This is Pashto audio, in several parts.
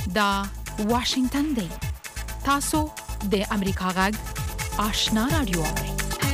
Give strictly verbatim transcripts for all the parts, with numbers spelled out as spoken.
دا واشنگتن دی. تاسو د امریکا غږ آشنا رادیو اورئ.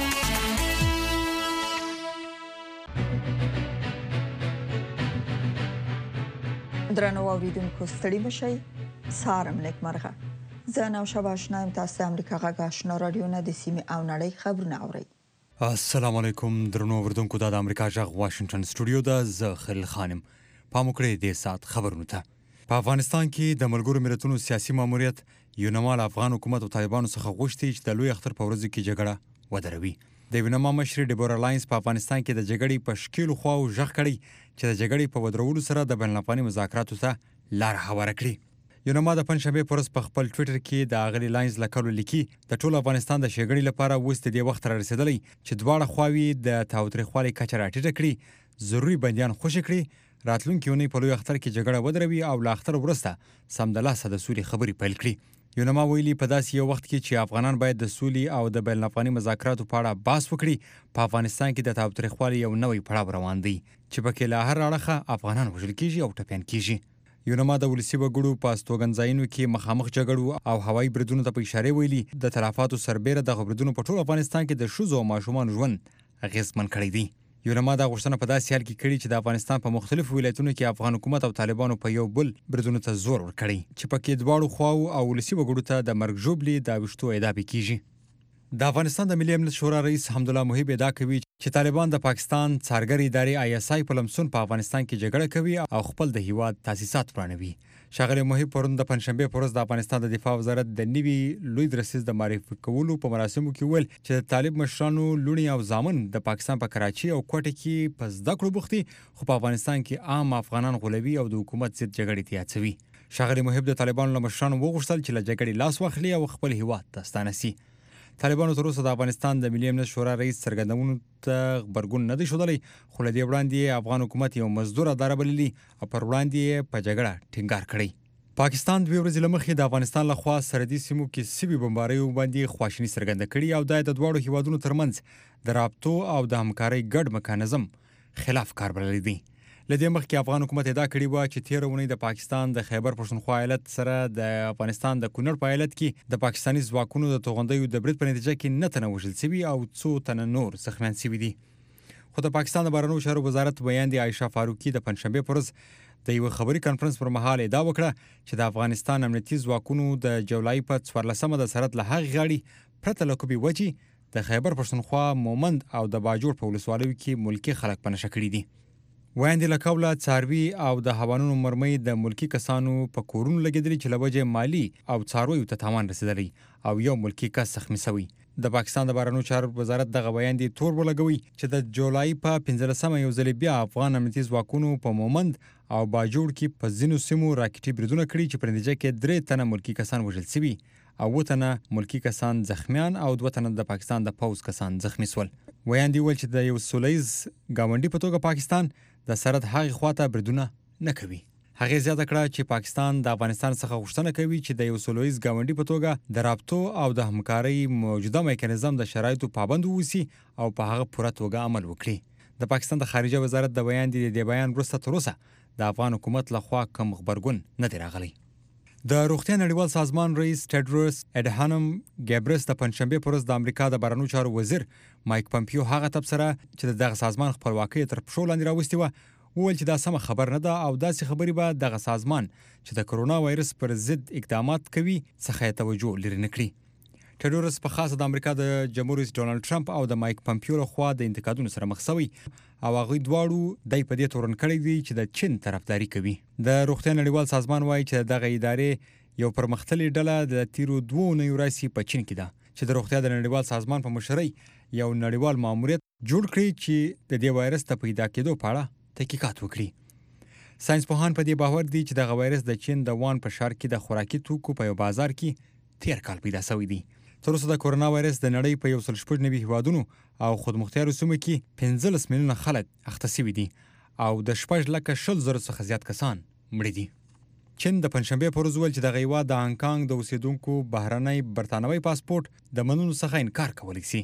درنو اوریدونکو ستړي مشئ. سارم نیکمرغه. زه نوشابه آشنا یم. تاسو د امریکا غږ آشنا رادیو نه د سیمې او نړۍ خبرونه اورئ. السلام علیکم درنو اوریدونکو. دا د امریکا غږ واشنگټن سټوډیو ده. زه خلیل خانم. پام وکړئ د سات خبرونو ته. په افغانستان کې د ملګرو ملتونو سیاسي ماموریت یونما له افغان حکومت او طالبانو څخه غوښتي چې د لوی اختر په ورځو کې جګړه ودروي. د یونما مشر ډیبورا لاینز په افغانستان کې د جګړې په شکیلو خواو ژغ کړی چې د جګړې په ودرولو سره د بین الافغاني مذاکراتو ته لار هواره کړي. یونما د پنځشنبه په ورځ په خپل ټویټر کې د اغلی لاینز لیکلو لیکي د ټول افغانستان د شګړې لپاره اوس د دې وخت را رسیدلی چې دواړه خواوې د تاوتریخوالي کچه راټیټه کړي، ضروري بندیان خوشي کړي، راتلونکي اونۍ په لوی اختر کې جګړه ودروي او له اختر وروسته سمدلاسه د سولې خبرې پیل کړي. یونما ویلي په داسې یو وخت کې چې افغانان باید د سولې او د بین الافغاني مذاکراتو په اړه بحث وکړي، په افغانستان کې د تاوتریخوالي یو نوی پړاو روان دی چې پکې له هر اړخه افغانان وژل کیږي او ټپیان کیږي. یونما د ولسي وګړو په استوګنځایونو کې مخامخ جګړو او هوایي بریدونو ته په اشاره ویلي د تلفاتو سربیره د بریدونو په ټول افغانستان کې د ښځو او ماشومانو ژوند اغېزمن کړی دی. یونما دا غوښتنه په داسې حال کې کړې چې د افغانستان په مختلفو ولایتونو کې افغان حکومت او طالبانو په یو بل بریدونو ته زور ورکړی چې پکې دواړو خواو او ولسي وګړو ته د مرګ ژوبلې د ویشتو ادعا کیږي. د افغانستان د ملي امنیت شورا رئیس حمدالله محب ادعا کوي چې طالبان د پاکستان څارګر ادارې آی اس آی په لمسون په افغانستان کې جګړه کوي او خپل د هیواد تاسیسات ورانوي. ښاغلی محب پرون د پنځشنبه په ورځ د افغانستان د دفاع وزارت د نوي لوی درسیز د معرفي کولو په مراسمو کې ویل چې د طالب مشرانو لوڼې او زامن د پاکستان په کراچي او کوټه کې په زده کړو بوختي، خو په افغانستان کې عام افغانان غولوي او د حکومت ضد جګړې ته هڅوي. ښاغلی محب د طالبانو له مشرانو وغوښتل چې له جګړې لاس واخلي او خپل هیواد ته ستانه سي. طالبانو تر اوسه د افغانستان د ملي امنیت شورا رئیس څرګندونو ته غبرګون نه دی ښودلی، خو له دې وړاندې افغان حکومت یو مزدور اداره بللي او پر وړاندې یې په جګړه ټینګار کړی. پاکستان دوه ورځې له مخکې د افغانستان لخوا سرحدي سیمو کې سوي بمباریو باندې خواشیني څرګنده کړې او دا د دواړو هیوادونو ترمنځ د رابطو او د همکارۍ ګډ میکانیزم خلاف کار بللی دی. له دې مخکې افغان حکومت ادعا کړې وه چې تېره اونۍ د پاکستان د خیبر پښتونخوا ایالت سره د افغانستان د کونړ په ایالت کې د پاکستاني ځواکونو د توغندیو د برید په نتیجه کې نه تنه وژل سوي او څو تنه نور زخمیان سوي دي. خو د پاکستان د بهرنیو چارو وزارت بیاندې عایشه فاروقي د پنځشنبې په ورځ د یو خبري کانفرنس پر مهال ادعا وکړه چې د افغانستان امنیتي ځواکونو د جولای په څوارلسمه د سرحد له هغې غاړې پرته له کومې وجې د خیبر پښتونخوا، مومند او د باجوړ په ولسوالیو کې ملکي خلک په نشه کړي دي. ویاندې له قوله څاروي او د حیوانونو مرمۍ د ملکي کسانو په کورونو لګېدلي چې له وجې مالي او څارویو ته تاوان رسېدلی او یو ملکي کس زخمي شوی. د پاکستان د بهرنیو چارو وزارت دغه بیاندې تور ولګوي چې د جولای په پنځلسمه یو ځل بیا افغان امنیتي ځواکونو په مومند او باجوړ کې په ځینو سیمو راکټي بریدونه کړي چې په نتیجه کې درې تنه ملکي کسان وژل شوي او اووه تنه ملکي کسان زخمیان او دوه تنه د پاکستان د پوځ کسان زخمي شول. ویاندې وویل چې د یو سولیز ګاونډي په توګه پاکستان د سرحد هغې خواته بریدونه نه کوي. هغې زیاته کړه چې پاکستان د افغانستان څخه غوښتنه کوي چې د یو سولهییز ګاونډي په توګه د رابطو او د همکارۍ موجوده میکانیزم د شرایطو پابند واوسي او په هغه پوره توګه عمل وکړي. د پاکستان د خارجه وزارت د بیان د دې بیان وروسته تر اوسه د افغان حکومت لخوا کوم غبرګون نه دی راغلی. د روغتیا نړیوال سازمان رئیس ټیډروس اډهانم ګیبرس د پنځشنبې په ورځ د امریکا د بهرنیو چارو وزیر مایک پمپیو هغه تبصره چې دغه سازمان خپلواکۍ تر پښو لاندې راوستې وه وویل چې دا سمه خبر نه ده او داسې خبرې به دغه سازمان چې د کرونا وایرس پر ضد اقدامات کوي څخه یې توجه لرې نه کړي. ټیډروس په خاصه د امریکا د جمهور رئیس ډونالډ ټرمپ او د مایک پمپیو لخوا د انتقادونو سره مخ شوی او هغوی دواړو دی په دې تورن کړی دی چې د چین طرفداري کوي. د روغتیا نړیوال سازمان وایي چې دغه ادارې یو پرمختللې ډله د تیرو دوو اونیو راهیسې په چین کې ده چې د روغتیا د نړیوال سازمان په مشرۍ یو نړیوال ماموریت جوړ کړي چې د دې وایرس ته پیدا کېدو په اړه تحقیقات وکړي. ساينس پوهان په دې باور دي چې دغه وایرس د چین د وان په ښار کې د خوراکي توکو په یو بازار کې تیر کال پیدا شوی دی. تر اوسه د کرونا وایرس د نړۍ په یو سل شپږ نوي هیوادونو او خودمختارو سیمو کې پنځلس میلیونه خلک اخته شوي دي او د شپږ لکه شل زره څخه زیات کسان مړه دي. چین د پنځشنبې په ورځ ویل چې دغه هیواد د هانګ کانګ د اوسیدونکو بهرنی برتانوي پاسپورت د منلو څخه انکار کولی شي.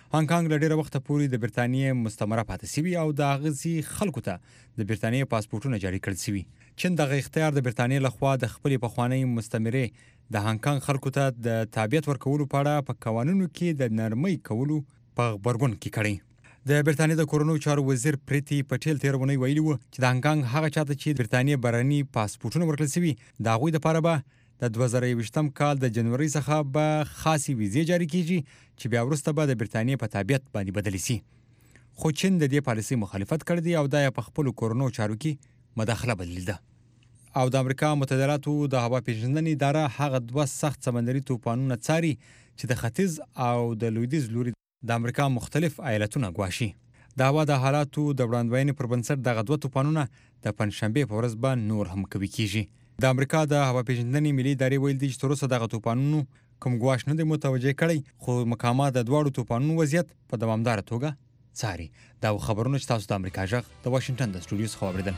هانګ له ډېره وخته پورې د برتانیې مستعمره پاتې شوی او د هغه خلکو ته د برتانیې پاسپورتونه جاري کړل شوي. چین دغه اختیار د برتانیې لخوا د خپلې پخوانۍ مستعمرې د هانګ خلکو ته د تابعیت ورکولو په اړه په قوانینو کې د نرمۍ کولو په غبرګون کې کړی. د برتانیې د کورونو چارو وزیر پریتی پټیل تیر ونی ویلي و چې د هانګ هغه چاته چې برتانیې برني پاسپورتونه ورکړل شوي د هغوی لپاره به د دوه زره یوویشتم کال د جنوري څخه به خاصې ویزې جاري کیږي چې بیا وروسته به د برتانیې په تابعیت باندې بدلې شي. خو چین د دې پالیسۍ مخالفت کړی دی او دا یې په خپلو کورونو چارو کې مداخله بللې ده. او د امریکا متحده ایالاتو د هوا پیژندنې اداره هغه دوه سخت سمندري طوفانونه څاري چې د ختیځ او د لویدیځ لوري د امریکا مختلف ایالتونه ګواښي. د هوا د حالاتو د وړاندوینې پر بنسټ دغه دوه طوفانونه د پنجشنبې په ورځ به نور هم قوي کیږي. د امریکا د هوا پیژندنې ملي ادارې ویل دي چې تر اوسه دغه طوفانونو کوم ګواښ نه دی متوجه کړی، خو مقامات د دواړو طوفانونو وضعیت په دوامداره توګه څاري. دا خبرونه چې تاسو د امریکا غږ د واشنگټن د سټوډیو څخه واوریدل.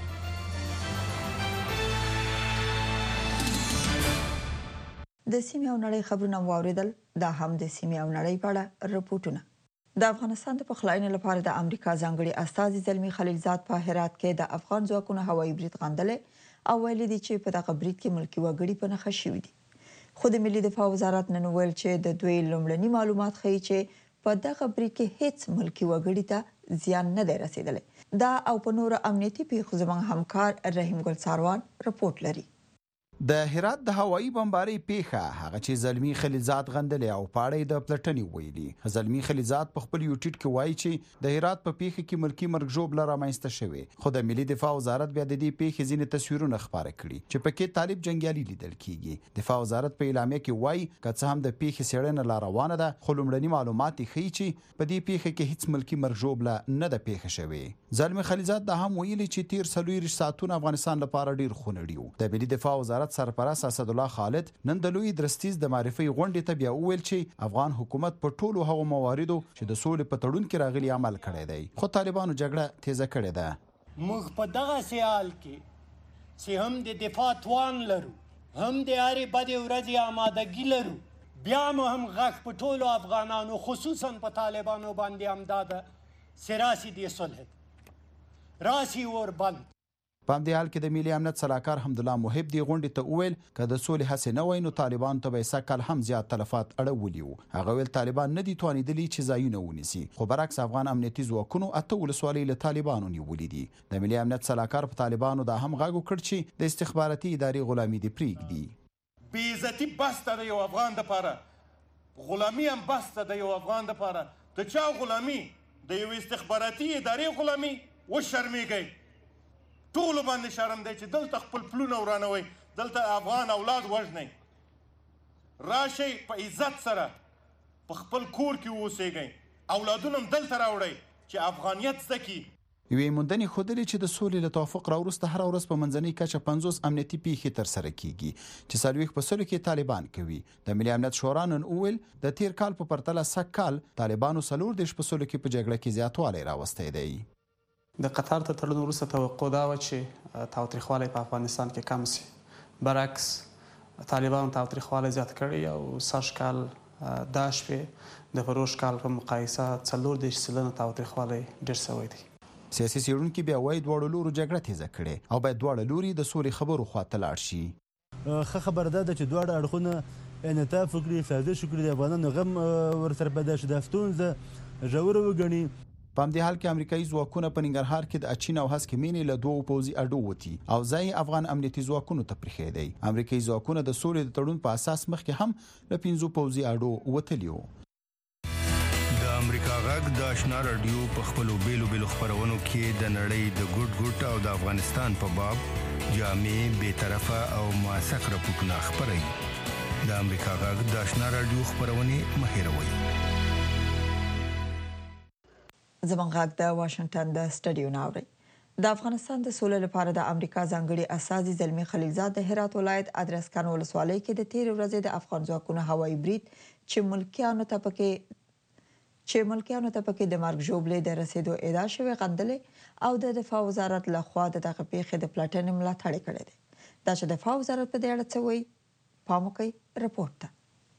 د سیمې او نړۍ خبرونه واوریدل. دا هم د سیمې او نړۍ په اړه رپورټونه. د افغانستان د پخلاینې لپاره د امریکا ځانګړي استازي زلمی خلیلزاد په هرات کې د افغان ځواکونو هوایي برید غندلې او ویلي دي چې په دغه برید کې ملکي وګړي په نښه شوي دي. خو د ملي دفاع وزارت نن ویل چې د دوی لومړني معلومات ښیي چې په دغه برید کې هیڅ ملکي وګړي ته زیان نه دی رسیدلی. دا او په نورو امنیتي پیښو زموږ همکار رحیم ګل ساروان رپورټ لري. د هرات د هوایي بمبارۍ پیښه هغه چې زلمی خلیلزاد غندلې او پاړې د پلټنې ویلي. زلمی خلیلزاد په خپل یو ټیټ کې وایي چې د هرات په پیښه کې ملکی مرګ ژوبله رامنځته شوې، خو د ملي دفاع وزارت بیا د دې پیښې ځینې تصویرونه خپاره کړي چې پکې طالب جنگیالي لیدل کیږي. دفاع وزارت په اعلامیه کې وایي که څه هم د پیښې څېړنه لا روانه ده، خو لومړني معلومات ښیي چې په دې پیښه کې هیڅ ملکی مرګ ژوبله نه ده پیښه شوې. زلمی خلیلزاد دا هم ویلي چې تیر څلوېښت ساعتونه افغانستان لپاره ډیر خونړي وو. د ملي دفاع وزارت سرپرست اسد الله خالد نن د لوی درستیز د معرفي غونډې ته بیا وویل چې افغان حکومت په ټولو هغو مواردو چې د سولې په تړون کې راغلي عمل کړی دی، خو طالبانو جګړه تیزه کړې ده. موږ په دغه سیال کې چې هم د دفاع توان لرو، هم د هرې بدې ورځې آمادګي لرو، بیا مو هم غږ په ټولو افغانانو خصوصا په طالبانو باندې همدا ده چې راسي دې صلح راسي اور بند. په همدې حال کې د ملي امنیت سلاکار حمدالله محب دې غونډې ته وویل که د سولې هڅې نه وای نو طالبانو ته به یې سږ هم زیات تلفات اړولي وو. هغه ویل طالبان نه دي توانېدلي چې ځایونه ونیسي، خو برعکس افغان امنیتي ځواکونو اته ولسوالۍ له طالبانو نیولي دي. د ملي امنیت سلاکار په طالبانو دا هم غږ وکړ چې د استخباراتي ادارې غلامي دې پرېږدي. بې عزتي بس ته د یو افغان دپاره، غلامي هم بس ته د یو افغان دپاره. د چا غلامي؟ د یو استخباراتي ادارې غلامي. وشرمېږئ، ټولو باندې شرم دی چې دلته خپل پلونه ورانوئ، دلته افغان اولاد وژنئ. راشئ په عزت سره په خپل کور کې واوسېږئ، اولادونه هم دلته راوړئ چې افغانیت زده کړي. یوې موندنې ښودلې چې د سولې له توافق راوروسته هره ورځ په منځنۍ کچه پنځوس امنیتي پیښې ترسره کیږي چې څلوېښت په سلو کې طالبان کوي. د ملي امنیت شورا نن وویل د تیر کال په پرتله سږ کال طالبانو څلور دېرش په سلو کې په جګړه کې زیاتوالی راوستی دی. د قطر ته تړون وروسته توقع دا وه چې تاوتریخوالی په افغانستان کې کم سي. برعکس طالبانو تاوتریخوالی زیات کړی او سږ کال دا شپې د فروش کال په مقایسه څلور دېرش سلنه تاوتریخوالی ډېر شوی دی. سیاسي څېړونکي بیا وایي دواړو لورو جګړه تیزه کړې او باید دواړه لوري د سولې خبرو خواته لاړ شي. ښه خبره دا ده چې دواړه اړخونه انعطاف وکړي، سازش وکړي، د افغانانو غم ورسره پیدا شي، دا ستونزه ژوره وګڼي. په همدې حال کې امریکایي ځواکونه په ننګرهار کې د اچین او هسکې مینې له دوو پوځي اډو وتي او ځای افغان امنیتي ځواکونو ته پرېښی دی. امریکایي ځواکونه د سولې د تړون په اساس مخکې هم له پنځو پوځي اډو وتلي وو. د امریکا غږ د آشنا رادیو په خپلو بیلو بیلو خپرونو کې د نړۍ د ګوټ ګوټ او د افغانستان په باب جامع، بېطرفه او موثق راپورټونه خپروي. د امریکا غږ د آشنا رادیو خپرونې مه هېروئ. زموږ غږ د واشنگټن د سټډیو نه اورئ. د افغانستان د سولې لپاره د امریکا ځانګړي استازي زلمی خلیلزاد د هرات ولایت ادرسکن ولسوالۍ کې د تېرې ورځې د افغان ځواکونو هوایي برید چې ملکیانو ته پکې چې ملکیانو ته پکې د مرګ ژوبلې د رسېدو ادعا شوې غندلې او د دفاع وزارت لخوا د دغه پیښې د پلټنې ملاتړ کړی دی. دا چې دفاع وزارت په دې اړه څه وایي، پام وکړئ رپورټ ته.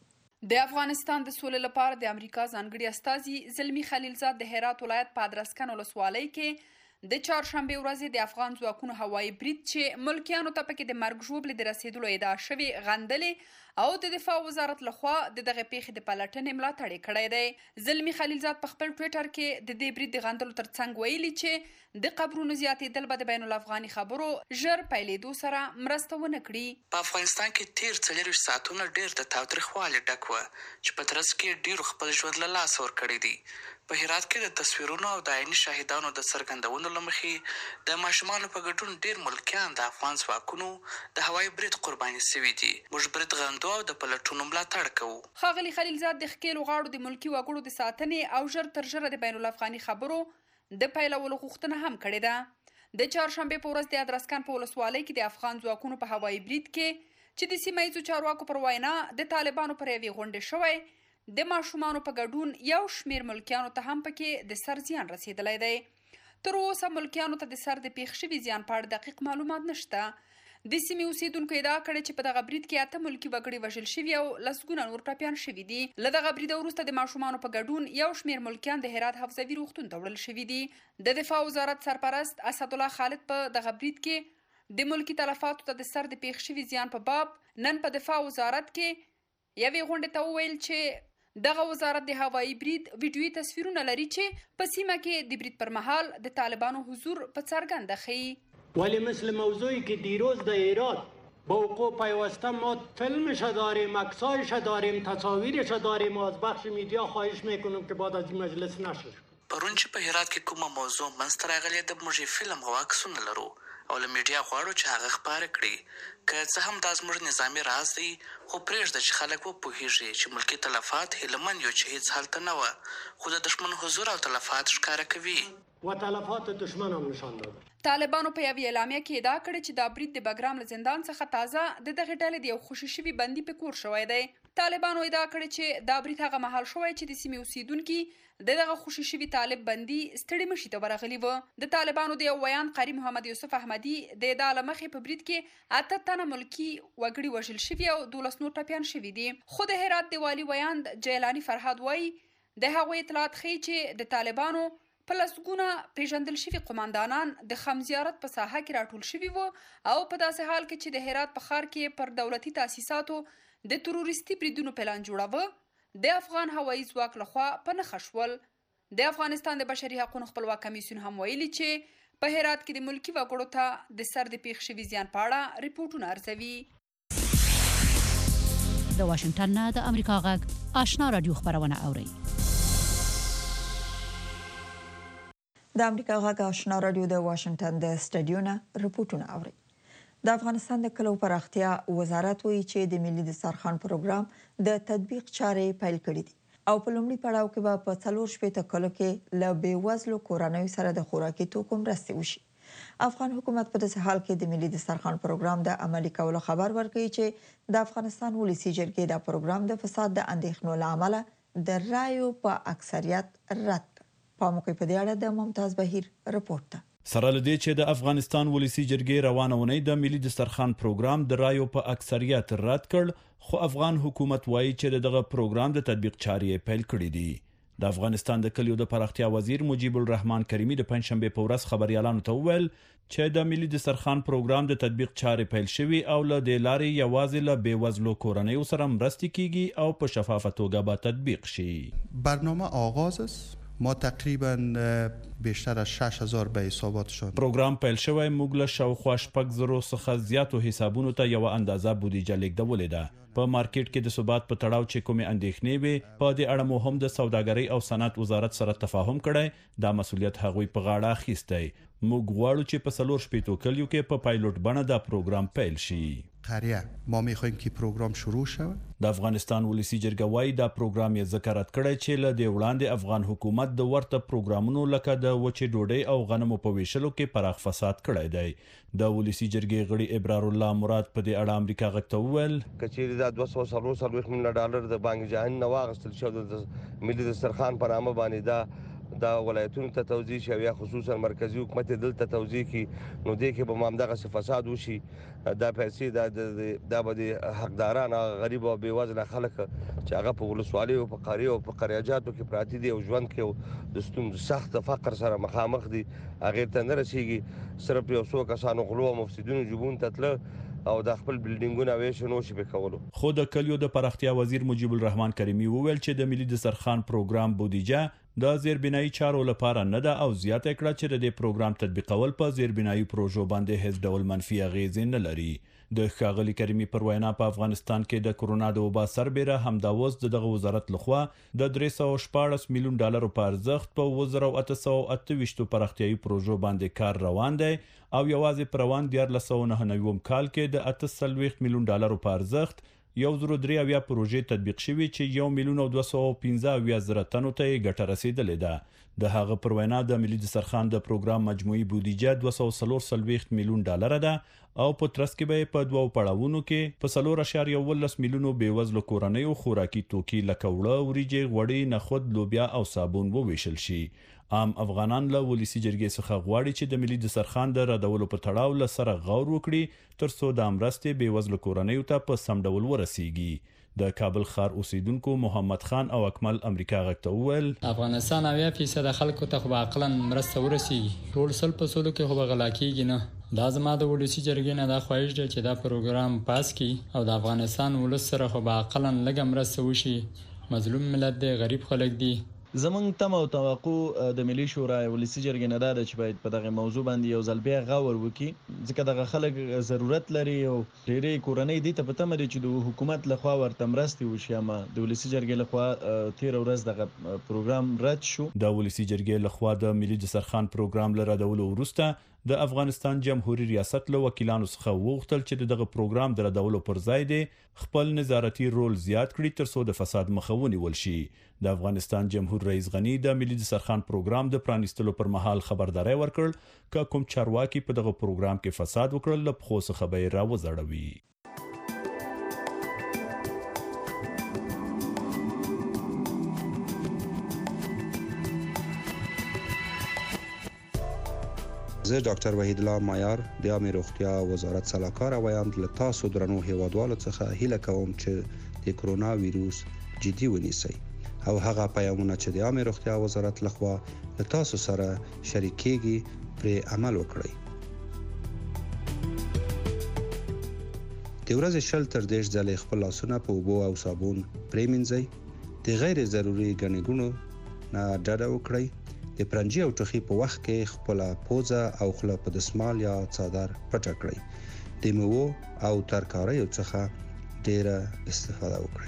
د افغانستان د سولې لپاره د امریکا ځانګړي استازي زلمی خلیلزاد د هرات ولایت په ادرسکن ولسوالۍ کې د چهارشنبې ورځې د افغان ځواکونو هوایي برید چې ملکیانو ته پکې د مرګ ژوبلې د رسېدلو ادعا شوې غندلې او د دفاع وزارت لخوا د دغه پیښې د پلټنې ملاتړ یې کړی دی. زلمی خلیلزاد په خپل ټویټر کې د دې برید د غندلو ترڅنګ ویلي چې د قبرونو زیاتېدل به د بین الافغاني خبرو ژر پیلېدو سره مرسته ونه کړي. په افغانستان کې تیر څلوېښت ساعتونه ډېر د تاوتریخوالي ډک وه چې په ترڅ کې ډېرو خپل ژوند له لاسه ورکړی دی. په هرات کې د تصویرونو او د عیني شاهدانو د څرګندونو له مخې د ماشومانو په ګډون ډېر ملکیان د افغان ځواکونو د هوایي برید قرباني سوي دي. موږ برید غندو او د پلټونو ملاتړ کوو. ښاغلي خلیلزاد د ښکېلو غاړو د ملکي وګړو د ساتنې او ژر تر ژره د بین الافغاني خبرو د پیلولو غوښتنه هم کړې ده. د چهارشنبې په ورځ د ادرسکن په ولسوالۍ کې د افغان ځواکونو په هوایي برید کې چې د سیمه ییزو چارواکو پر وینا د طالبانو پر یوې غونډې شوی د ماشومانو په ګډون یو شمیر ملکیانو ته هم پکې د سر زیان رسیدلی دی. تر اوسه ملکیانو ته د سر د پیښ شوي زیان په اړه دقیق معلومات نشته. د سیمې اوسیدونکو ادعا کړې چې په دغه برید کې اته ملکي وګړي وژل شوي او لسګونه نور ټپیان شوي دي. له دغه بریده وروسته د ماشومانو په ګډون یو شمیر ملکیان د هرات حفظوي روغتون ته وړل شوي دي. د دفاع وزارت سرپرست اسدالله خالد په دغه برید کې د ملکي تلفاتو ته د سر د پیښ شوي زیان په باب نن په دفاع وزارت کې یوې غونډې ته وویل چې دغه وزارت د هوایي برید ویډیويي تصویرونه لري چې په سیمه کې د برید پر مهال د طالبانو حضور په څرګنده ښیي. ولی مثل موضوعی که دیروز در ایران با وقوع پیوسته ما فیلمش داریم، عکسایش داریم، تصاویرش داریم و از بخش میدیا خواهش میکنم که بعد از این مجلس نشر. پرون چې په هرات کې کومه موضوع منځته راغلې ده موږ فلم او عکسونه لرو او له میډیا غواړو چې هغه خپاره کړي. که څه هم دا زموږ نظامي راز دی خو پرېږده چې خلک وپوهېږي چې ملکي تلفات هیلهمند یو چې هېڅ هلته نه وه خو د دښمن حضور او تلفات ښکاره کوي و تلفات دشمن هم نشان داده. طالبانو په یوې اعلامیه کې ادعا کړې چې دا برید د بګرام له زندان څخه تازه د دغې ډلې د یو خوشي شوي بندي په کور شوی دی. طالبانو ادعا کړې چې دا برید هغه مهال شوی چې د سیمې اوسیدونکي د دغه خوشي شوي طالب بندي ستړي مشي ته ورغلي وو. د طالبانو د یو ویان قاری محمد یوسف احمدي د ادعا له مخې په برید کې اته تنه ملکي وګړي وژل شوي او دولس نور ټپیان شوي دي. خو د هرات د والي ویاند جیلاني فرهاد وایي د هغوی اطلاعات ښیي چې د طالبانو په لسګونه پیژندل شوي قماندانان د خم زیارت په ساحه کې راټول شوي وو او په داسې حال کې چې د هرات په ښار کې پر دولتي تاسیساتو د تروریستي بریدونو پلان جوړاوه د افغان هوایي ځواک لخوا په نښه شول. د افغانستان د بشري حقوقو خپلواک کمیسیون هم ویلي چې په هرات کې د ملکي وګړو ته د سر د پیښ شوي زیان په اړه ریپورټونه ارزوي. د واشنګټن نه د امریکا غږ آشنا رادیو خبرونه اوري. د امریکا غږ آشنا رادیو د واشنګټن د سټډیو نه ریپورټونه اوري. د افغانستان د کلو پراختیا وزارت وایي چې د ملي دسترخوان پروګرام د تطبیق چارې پیل کړې دي او په لومړي پړاو کې به په څلور شپېته کلو کې له بېوزلو کورنیو سره د خوراکي توکو مرستې وشي. افغان حکومت په داسې حال کې د ملي دسترخوان پروګرام د عملي کولو خبر ورکوي چې د افغانستان ولسي جرګې دا پروګرام د فساد د اندېښنو له امله د رایو په اکثریت رد کړ. په موقع په دې اړه د ممتاز بهیر رپورټ ده. سره لدې چې د افغانستان ولسي جرګې روانه ونی د ملي دسترخوان پروګرام د رایو په اکثریت رد کړ خو افغان حکومت وایي چې دغه پروګرام د تطبیق چارې پیل کړې دي. د افغانستان د کلیو د پراختیا وزیر مجیب الرحمن کریمی د پنځشنبه په ورځ خبريالانو ته وویل چې د ملي دسترخوان پروګرام د تطبیق چارې پیل شوي او له دې لارې یوازې له بېوزلو کورنیو سره مرستې کیږي او په شفافه توګه به تطبیق شي. برنامه آغاز است. ما تقریبا بیشتر از شش هزار به حساباتشون پروګرام پیل شوی موږ له شاوخوا شپږ زرو څخه زیاتو حسابونو ته یو اندازه بودیجه لیږدولې ده. په مارکیټ کې د ثبات په تړاو چې کومې اندېښنې وي په دې اړه مو هم د سوداګرۍ او صنعت وزارت سره تفاهم کړی. دا مسولیت هغوی په غاړه اخیستی. موږ غواړو چې په څلور شپېتو کلیو کې په پایلوټ بڼه دا پروګرام پیل شي. قریه ما میخوایم که پروګرام شروع شود. د افغانستان ولسي جرګه وايي دا پروګرام یې ذکرت کړی چې له دې وړاندې افغان حکومت د ورته پروګرامونو لکه د وچې ډوډۍ او غنمو په ویشلو کې پراخ فساد کړی دی. د ولسي جرګې غړي ابرار الله مراد په دې اړه امریکا غږ ته وویل کچېرې دا دوه سوه څلور څلوېښت میلیونه ډالر د بانک جهان نه واخیستل شو د ملي دسترخوان په نامه باندې دا دا ولایتونو ته توزیع شي یا خصوصا مرکزی حکومت دلته توزیع کی نو دې کې به مامدغه فساد وشي دا پیسې دا دا به حقداران غریب او بیوزله خلک چې هغه په ولسوالۍ او په قريه او په قریاجاتو کې پراتی دي او ژوند کې د ستونزو سخت فقر سره مخامخ دي هغه ته نه رسیږي صرف یو څو کسانو غلو او مفسدونو جبون تتله او د خپل بلډینګونه ویشنو شي به کولو. خو د کلیو د پراختیا وزیر مجیب الرحمن کریمی وویل چې د ملي دسترخوان پروګرام بودیجه د زیربنایي چارو لپاره نه ده او زیاته کړه چې د دې پروګرام تطبیقول په زیربنایي پروژو باندې هیڅ ډول منفي اغیزې نه لري. د ښاغلي کریمی پر وینا په افغانستان کې د کرونا د وبا سربېره همداوس دغه وزارت لخوا د درې سوه شپاړس میلیون ډالرو په ارزښت په اووه زره اته سوه اته ویشتو پراختیایي پروژو باندې کار روان دی او یوازې په روان دیارلس سوه نهه نوي کال کې د اته څلوېښت میلیون ډالرو په ارزښت یو زره درې اویا پروژې تطبیق شوي چې یو میلیون او دوه سوه پنځه اویا زره تنو ته یې ګټه رسیدلې ده. د هغه پر وینا د ملي دسترخوان د پروګرام مجموعي بودیجه دوه سوه څلور څلوېښت میلیون ډالره ده او په ترڅ کې به په دوه پړاوونو کې په څلور اعشاریه اوولس میلیونو بیوزلو کورنیو خوراکي توکي لکه وړه وریجې غوړي نخود لوبیا او صابون وویشل شي. عام افغانان له ولسی جرګې څخه غواړي چې د ملي دسترخوان د ردولو په تړاو له سره غور وکړي ترڅو د امرستې بیوزلو کورنیو ته په سم ډول ورسیږي. د کابل ښار اوسیدونکو محمد خان او اکمل امریکا غږ ته وویل افغانستان اویا فیصد خلکو ته خو عقلاً مرسته ورسیږي ټول سل په سلو کې خو به غلا کیږي نه. دا زما د ولسی جرګې نه دا خواهش دی چې دا پروګرام پاس کړي او د افغانستان ولس سره خو به عقلاً لږه مرسته وشي. مظلوم ملت دی غریب خلک دي. زمونږ تم او توقع د ملي شورا ولسی جرګې نه ده چې باید په دغه موضوع باندې یو ځل بیا غور وکړي ځکه دغه خلک ضرورت لري او ډېرې کورنۍ دي ته په تمه دي چې د حکومت لخوا ورته مرستې وشي اما د ولسی جرګې لخوا تېره ورځ دغه پروګرام رد شو. د ولسی جرګې لخوا د ملي دسترخوان پروګرام له ردولو وروسته د افغانستان جمهوریت ریاست له وکیلانو څخه وغوښتل چې دغه پروګرام د ردولو پر ځای دی خپل نظارتي رول زیات کړي ترڅو د فساد مخه ونیول شي. د افغانستان جمهور رئیس غنی د ملي دسترخوان پروګرام د پرانیستلو پر مهال خبرداري ورکړ چې کوم چارواکي په دغه پروګرام کې فساد وکړل له پخو څخه به راوځړوي. زه ډاکټر وحید الله مایار د عامه روغتیا وزارت سلاکار وایم له تاسو درنو هیوادوالو څخه هیله کوم چې د کرونا وایروس جدي ونیسئ او هغه پیغامونه چې د عامه روغتیا وزارت لخوا له تاسو سره شریکېږي پرې عمل وکړئ. د ورځې شل تر دېرش ځلې خپل لاسونه په اوبو او صابون پرېمنځئ. د غیر ضروري ګڼې ګوڼو نه ډډه وکړئ. د پرنجي او ټوخي په وخت کې خپل پوزه او خوله په دسمال یا څادر پټه کړئ. د میوو او ترکاریو څخه ډیره استفاده وکړئ.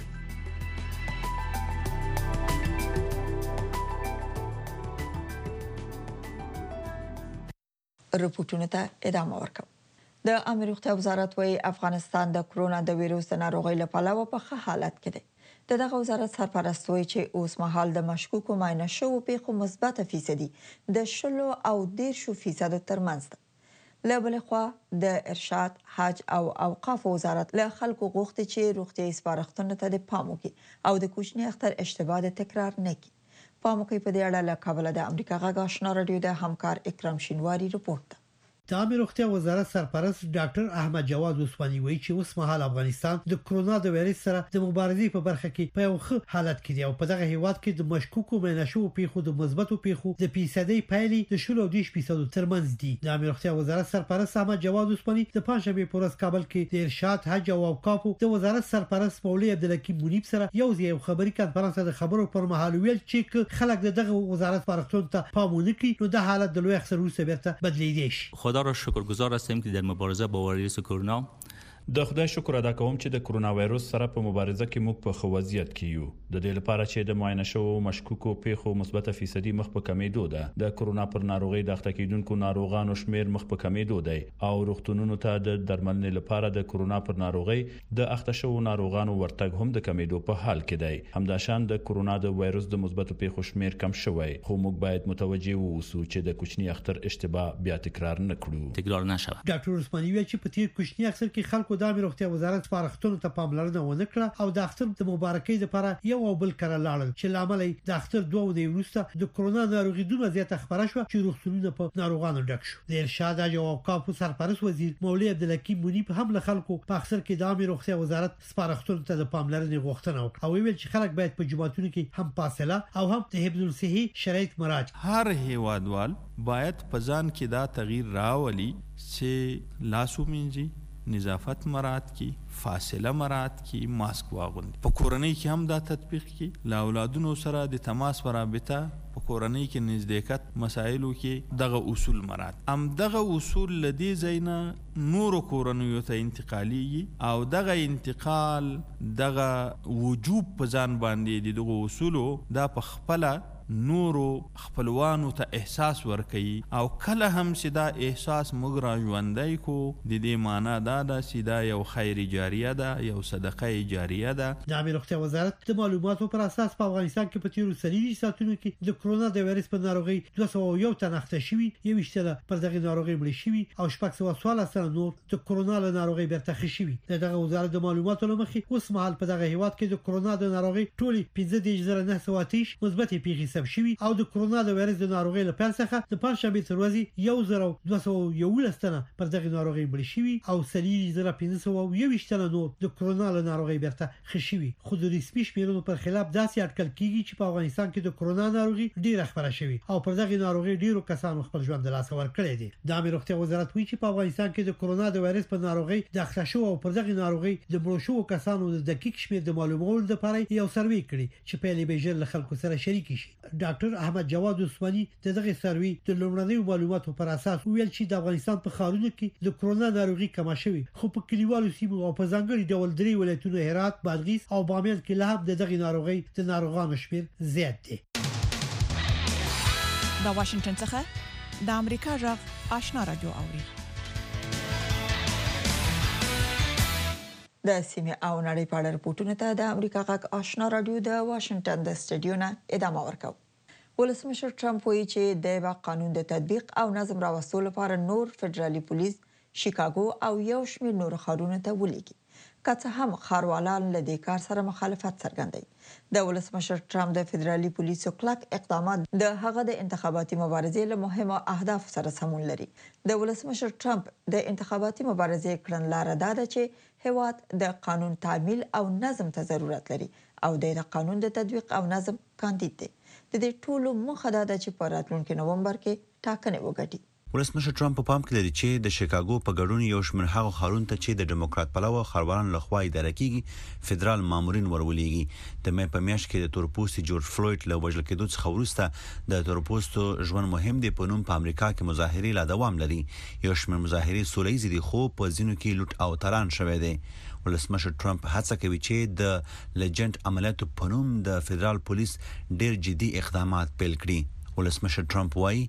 رپورټونو ته ادامه ورکوم. د امیر روغتیا وزارت وايي افغانستان د کرونا د وایروس د ناروغۍ له پلوه په ښه حالت کې دی. د دغه وزارت سرپرست وایي چې اوس مهال د مشکوکو معاینه شوو پیښو مثبت فیصدي د شلو او دیرشو فیصدو ترمنځ ده. له بلې خوا د ارشاد حج او اوقاف وزارت له خلکو غوښتي چې روغتیایي سپارښتنو ته د پام وکړي او د کوچني اختر اشتباه د تکرار نه کړي. پام وکړئ په دې اړه له کابل د امریکا غږ آشنا رادیو د همکار اکرام شینواری رپورټ ده. د عامه روغتیا وزارت سرپرست ډاکټر احمد جواد عثماني وایي چې اوس مهال افغانستان د کرونا د وایرس سره د مبارزې په برخه کې په یو ښه حالت کې دی او په دغه هیواد کې د مشکوکو معاینه شوو پیښو د مثبتو پیښو د فیصدي پایلې د شلو او دیش فیصدو ترمنځ دي. د عامه روغتیا وزارت سرپرست احمد جواد عثماني د پنځشنبه په ورځ کابل کې د ارشاد حج او اوقاف د وزارت سرپرست مولوي عبدالحکیم منیب سره یو ځای خبري کانفرنس د خبرو پر مهال ویل چې خلک دغه وزارت سپارښتنو ته پام ونه کړي نو د حالت د لوی اخسر وروسته بیرته بدلیدي شي. خدا را شکرگزار هستیم که در مبارزه با ویروس کرونا د خدای شکر ادا کوم چې د کرونا وایروس سره په مبارزه کې موږ په ښه وضعیت کې یو. د دې لپاره چې د معاینه شوو مشکوکو پیښو مثبت فیصدي مخ په کمیدو ده. د کرونا پر ناروغي د اخته کیدونکو ناروغانو شمیر مخ په کمیدو دی او روغتونونو ته د درملنې لپاره د کرونا پر ناروغي د اخته شوو ناروغانو ورتګ هم د کمیدو په حال کې دی. همداشان د کرونا د وایروس د مثبت پیښو شمیر کم شوی خو موږ باید متوجه اوسو چې د کوچني اختر اشتباه بیا تکرار نه کړو تکرار نشوه. ډاکټر عثماني وایي چې په تیر کوچني اختر کې خلکو خلکو د روغتیا وزارت سپارښتنو ته پاملرنه ونه کړه او د اختر د مبارکۍ لپاره یو او بل کړه لاړل چې لامل د اختر دوه ونې وروسته د کرونا ناروغي دومره زیاته خبره شو چې روغتونونه په ناروغانو ډک شو. د ارشاد او اوقاف سرپرست وزیر مولوی عبدالحکیم منیب هم له خلکو په اختر کې د عامه روغتیا وزارت سپارښتنو ته د پاملرنې غوښتنه وکړه او ویل چې خلک باید په جماعتونو کې هم فاصله او هم د حفظ الصحي شرایط مراعات. هر هیوادوال باید په ځان کې دا تغییر راولي چې لاسو مینځي، نظافت مراعات کی، فاصله مراعات کی، ماسک واغوندي. په کورنۍ کې هم دا تطبیق کی. لا اولادونو سره د تماس پر رابطه په کورنۍ کې نزدېکت مسایلو کې دغه اصول مراعات. ام دغه اصول لدی زینا نور کورنیو ته انتقالي او دغه انتقال دغه وجوب په ځان باندې د دغه اصولو دا په خپل نورو خپلوانو ته احساس ورکړي او کله هم چې دا احساس موږ را ژوندی کو د دې معنا دا ده چې دا یو خیر جاریه ده، یو صدقه جاریه ده. د عامه روغتیا وزارت د معلوماتو پر اساس په افغانستان کې په تیرو څلوېښتو ساعتونو کې د کرونا د وایرس په ناروغي دوه سوه یو تن اخته شوي، یو ویشته پر دغه ناروغي مړه شوي او شپږ سوه څوارلس تنه نور د کرونا له ناروغي بیرته ښه شوي. دغه وزارت د معلوماتو له مخې اوس مهال په دغه هیواد کې د کرونا د ناروغي ټولې پنځه دېرش زره نه سوه اته ویشت مثبتې پیښې ثبت شوي او د کرونا د وایرس د ناروغي له پیل څخه د پنځشنبې تر ورځې یو زر دوه سوه یوولس تنه پر دغه ناروغي مړه شوي او څلور زره پنځه سوه یو ویشت تنه نور د کرونا له ناروغي بیرته ښه شوي. خو د رسمي شمیرونو پر خلاف داسې اټکل کیږي چې په افغانستان کې د کرونا ناروغي ډیره خپره شوي او پر دغه ناروغي ډیرو کسانو خپل ژوند د لاسه ورکړی دی. د عامه روغتیا وزارت وایي چې په افغانستان کې د کرونا د وایرس په ناروغي د اخته شو او پر دغه ناروغي د مړو شو کسانو د دقیق شمیر د معلومولو لپاره یو سروې کړي چې په لبیجر له خلکو سره شریک شي. ډاکټر احمد جواد عثماني د دغه سروې د لومړنیو معلوماتو پر اساس ویل چې د افغانستان په ښارونو کې د کرونا ناروغي کمه شوې، خو په کلیوالو سیمو او په ځانګړي ډول درې ولایتونو هرات، بادغیس او بامیان کې لا هم د دغه ناروغي د ناروغانو شمیر زیات دی. د واشنگټن څخه د امریکا غږ آشنا رادیو اوري. د سیمه او نړۍ په اړه راپورټونه ته د امریکا غږ آشنا رادیو د واشنگټن د سټډیو نه ادامه ورکوي. ولسمشر ټرمپ وایي چې د قانون د تطبیق او نظم راوستلو لپاره نور فدرالي پولیس شیکاګو او یو شمېر نور ښارونو ته ولیږي. که څه هم ښاروالان له دې کار سره مخالفت څرګندوي. د ولسمشر ټرمپ د فدرالي پولیسو کلک اقدامات د هغه د انتخاباتي مبارزې له مهمو اهدافو سره سمون لري. د ولسمشر ټرمپ د انتخاباتي مبارزې کړنلاره دا ده چې هیواد د قانون تعمیل او نظم ته ضرورت لري او د قانون د تطبیق او نظم کاندید دی. د دې ټولو موخه دا ده چې په راتلونکي نومبر کې ټاکنې وګټي. ولسمشر ټرمپ په پام کې لري چې د شیکاګو په ګډون یو شمېر هغه ښارونو ته چې د ډیموکرات پلوه ښاروالانو لخوا اداره کیږي فدرال مامورین ورولېږي. د مې په میاشت کې د تورپوستي جورج فلوید له وژل کېدو څخه وروسته د تورپوستو ژوند مهم دی په نوم په امریکا کې مظاهرې لا دوام لري. یو شمېر مظاهرې سوله ییزې دي خو په ځینو کې لوټ او تالان شوی دی. ولسمشر ټرمپ هڅه کوي چې د لجنډ عملیاتو په نوم د فدرال پولیس ډېر جدي اقدامات پیل کړي. ولسمشر ټرمپ وایي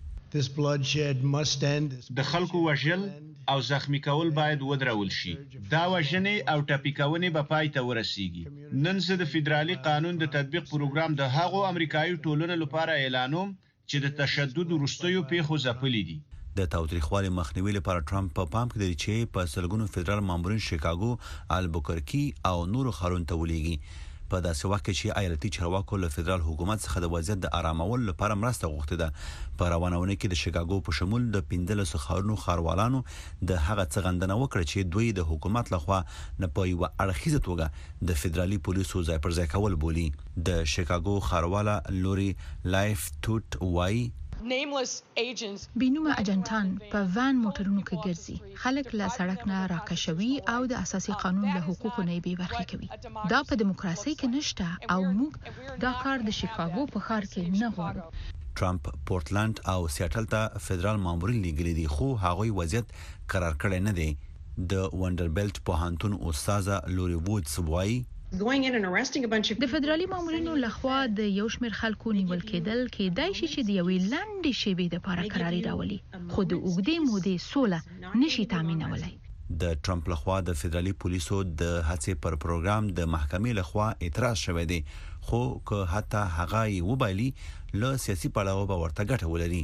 د خلکو وژل او زخمی کول باید ودرول شي. دا وژنې او ټپي کونې به پای ته ورسیږي. نن زه د فدرالي قانون د تطبیق پروګرام د هغو امریکایي ټولنو لپاره اعلانوم چې د تشدد وروستیو پیښو ځپلي دي. د تاوتریخوالي مخنیوي لپاره ټرمپ په پام کې لري چې په سلګونو فدرال مامورین شیکاګو، البوکرکی او نورو ښارونو ته ولېږي. په داسې وخت کې چې ایالتي چارواکو له فدرال حکومت څخه د وضعیت د آرامولو لپاره مرسته غوښتې ده. په روانونه کې د شیکاګو په شمول د پنځلسو ښارونو ښاروالانو د هغه څه غندنه وکړه چې دوی د حکومت لخوا نه په یوه اړخیزه توګه د فدرالي پولیسو ځای پر ځای کول بولي. د شیکاګو ښارواله لوري لایف توت وایي بینومه اجنټان په وان موټرونو کې ګرځي، خلک له سړک نه راکشوي او د اساسي قانون له حقوقو نه بې برخې کوي. دا په دیموکراسي کې نشته او موږ دا کار د شیکاګو په ښار کې نه غواړو. ټرمپ پورتلند او سیاتل ته فدرال مامورین لیږلي دي خو هغوی وضعیت قرار کړی نه دی. د وندربلټ پوهنتون استاده لوري وودز وایي د فدرالي مامورینو لخوا د یو شمېر خلکو نیول کېدل کېدای شي چې د یوې لنډې شېبې دپاره کراري راولي، خو د اوږدې مودې سوله نشي تامینولی. د ټرمپ لخوا د فدرالي پولیسو د هڅې پر پروګرام د محکمې لخوا اعتراض شوی دی خو که حتی هغه یې وبایلي له سیاسي پلوه به ورته ګټه ولري.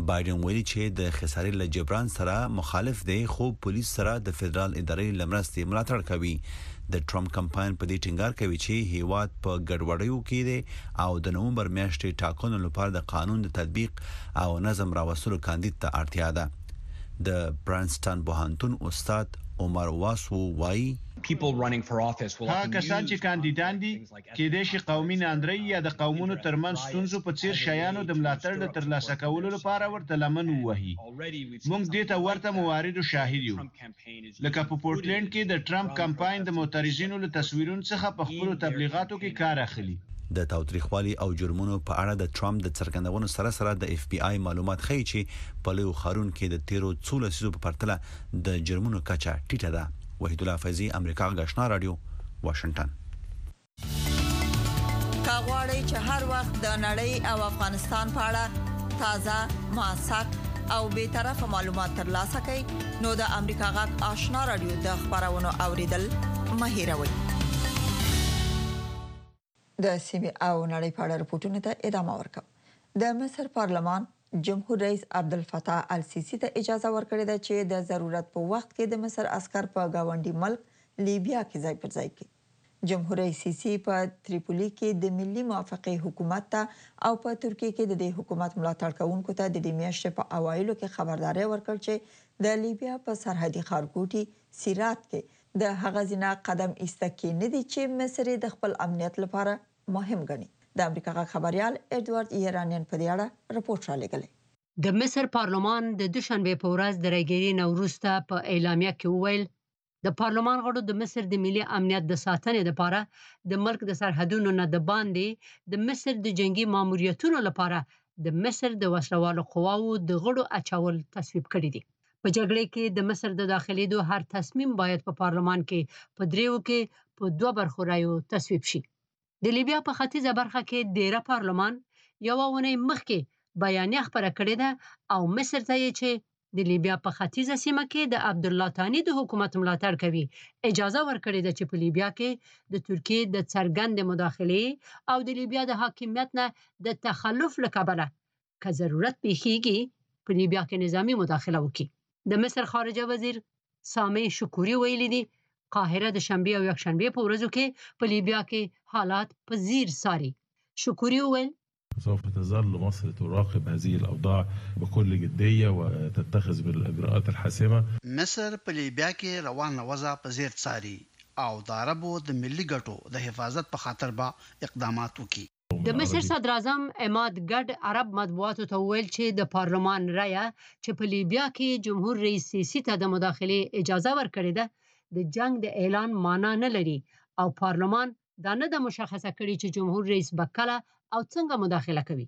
بایدن ویلي چې د خسارې له جبران سره مخالف دی خو پولیس سره د فدرال ادارې لمرستي ملاتړ کوي. د ټرمپ کمپاین په دې ټینګار کوي چې هیواد په ګډوډیو کې دی او د نومبر میاشتې ټاکنو لپاره د قانون د تطبیق او نظم راوستلو کاندید ته اړتیا ده. د برانستون پوهنتون استاد عمر واسو وایي هغه کسان چې کاندیدان دي کېدای شي قومي ناندرۍ یا د قومونو ترمنځ ستونزو په څیر شیانو د ملاتړ د ترلاسه کولو لپاره ورته لمن ووهي. موږ دې ته ورته مواردو شاهد یو، لکه په پورټلند کې د ټرمپ کمپاین د معترضینو له تصویرونو څخه په خپلو تبلیغاتو کې کار اخلي. د تاوتریخوالي او جرمونو په اړه د ټرمپ د څرګندونو سره سره د اف بی آی معلومات ښیي چې په لویو ښارونو کې د تیرو څو لسیزو په پرتله د جرمونو کچه ټیټه ده. وحید الله فیضی، امریکا غږ رادیو، واشنگټن. کاغوري چې هر وخت د نړۍ او افغانستان په اړه تازه، موثق او به طرفه معلومات ترلاسه کړئ نو د امریکا غږ آشنا رادیو د خبرونو اوریدل مه هیروئ. د سیمې او نړۍ په اړه راپورټونو ته ادامه ورکوم. د مصر پارلمان جمهور رئیس عبدالفتاح السیسی ته اجازه ورکړې ده چې د ضرورت په وخت کې د مصر عسكر په گاونډي ملک لیبیا کې ځای پر ځای کړي. جمهور رئیس سیسی په تریپولی کې د ملي موافقه حکومت ته او په ترکیه کې د دې حکومت ملاتړ کوونکو ته د دې میاشتې په اوایلو کې خبرداري ورکړ چې د لیبیا په سرحدي ښارګوټي سیرات کې د هغه ځینه قدم ایسته کې نه دي چې مصر د خپل امنیت لپاره مهم ګڼي. د امریکا غږ خبريال ایډوارد ایرانیان په دې اړه راپور را لګلې. د مصر پارلمان د دوشنبه په ورځ د راګيري نوروسته په اعلامیه کې وویل د پارلمان غړو د مصر د ملي امنیت د ساتنې لپاره د ملک د سرحدونو نه د باندې د مصر د جنگي ماموریتونو لپاره د مصر د وسلوالو قواو د غړو اچول تصویب کړی دي. په جګړه کې د مصر د داخليدو هر تصمیم باید په پارلمان کې په دریو کې په دوه برخو رایو تصویب شي. د لیبیا په ختیځه برخه کې ډیره پارلمان یو ونې مخکې بیانیه خبره کړې ده او مصر ته یې چې د لیبیا په ختیځه سیمه کې د عبد الله ثانی د حکومت ملاتړ کوي اجازه ورکړې ده چې په لیبیا کې د ترکیه د څرګند مداخله او د لیبیا د حاکمیت نه د تخلف لکبره که ضرورت پیښیږي په لیبیا کې نظامی مداخله وکړي. د مصر خارجه وزیر سامي شکوري ویلي دي قاهره د شنبه او یکشنبه په ورځو کې په لیبیا کې حالات په زیر ساري. شکوري وویل سوف تظل مصر تراقب هذه الأوضاع بكل جدية وتتخذ بالإجراءات الحاسمة. مصر په لیبیا کې روانه وضع په زیر څاري او د عربو د ملي ګټو د حفاظت په خاطر به اقدامات وکړي. د مصر صدر اعظم عماد ګډ عرب مطبوعاتو ته وویل چې د پارلمان رایه چې په لیبیا کې جمهور رئیس سیسی ته د مداخله اجازه ورکړې ده د جنگ د اعلان معنا نه لري او پارلمان دا نه د مشخصه کړي چې جمهور رئیس بکله او څنګه مداخله کوي.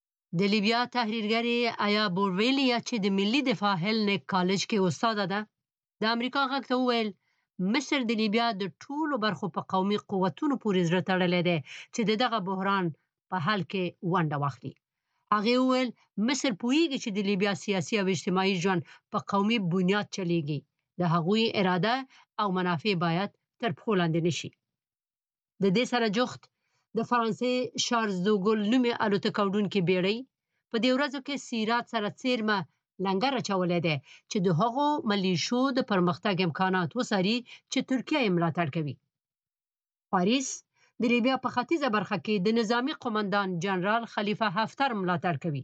د لیبیا تحریرګر آیا بورویلیا چې د ملي دفاع هلنیک کالج کې استاد ده د امریکا غږ ته وویل مصر د لیبیا د ټولو برخو په قومي قوتونو پورې زړه تړلی دی چې دغه بحران په حل کې ونډه واخلي. هغه وویل مصر پوهیږي چې د لیبیا سیاسي او اجتماعي ژوند په قومي بنیاد چلیږي. د هغوی اراده او منافع باید تر پښو لاندې نشي. د دې سره جوخت د فرانسې شارلز دوګل نومي الوتکه وړونکې بیړۍ په دې ورځو کې سیرات سره څیرمه لنګر اچولی دی چې د هغو ملیشو د پرمختګ امکانات وڅاري چې ترکیه یې ملاتړ کوي. پاریس د لیبیا په ختیځه برخه کې د نظامی قومندان جنرال خلیفه حفتر ملاتړ کوي.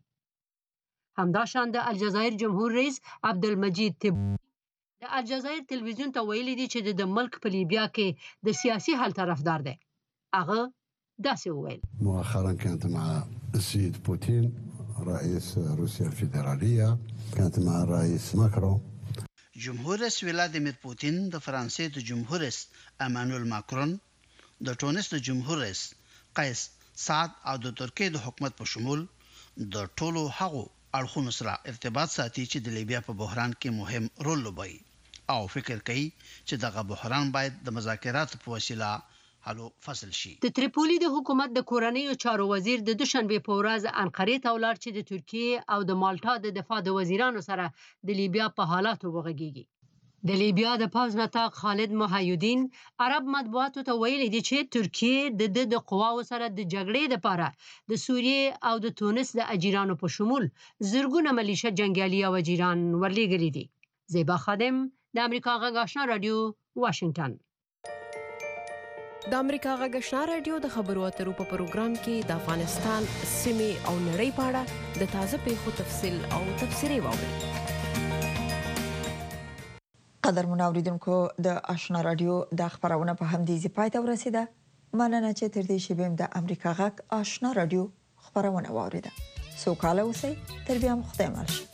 همداشان د الجزایر جمهور رئیس عبدالمجید تبونی د الجزایر تلویزیون ته ویلي دي چې د ملک په لیبیا کې د سیاسي حل طرفدار دی. هغه داسې وویل مؤخرا كانت مع السيد بوتين رئيس روسيا الفيدرالية، كانت مع الرئيس ماكرون. جمهور رئیس ولادیمیر پوتین د فرانسې د جمهور رئیس امانوئل ماکرون د ټونس د جمهور رئیس قیس سعد او د ترکیه د حکومت په شمول د ټولو هغو اړخونو سره ارتباط ساتي چې د لیبیا په بحران کې مهم رول لوبوي او فکر کوي چې دغه بحران باید د مذاکراتو په وسیله حل فصل شي. د تریپولی د حکومت د کورنیو چارو وزیر د دوشنبه په ورځ انقرې ته ولاړ چې د ترکیه او د مالټا د دفاع د وزیرانو سره د لیبیا په حالاتو وغږیږي. د لیبیا د پوز نطاق خالد محیدین عرب مطبوعاتو ته ویلي دي چې ترکیه د د د قواو سره د جګړې لپاره د سوریې او د تونس د اجیرانو په شمول زرګونه ملیشه جنگیالي او اجیران ورلېږلي دي. زیبا خادم د امریکا غږ آشنا رادیو واشنگټن. د امریکا غږ آشنا رادیو د خبرو اترو په پروګرام کې د افغانستان سیمې او نړۍ په اړه د تازه پیښو تفصیل او تفسیري واوري. قدر منوریدونکو د آشنا رادیو د خبرونه په همدې ځای پای ته ورسیده. مننه چې تر دې شی بیم د امریکا غږ آشنا رادیو خبرونه واوریده. سوکاله اوسئ. تر بیا مخدمه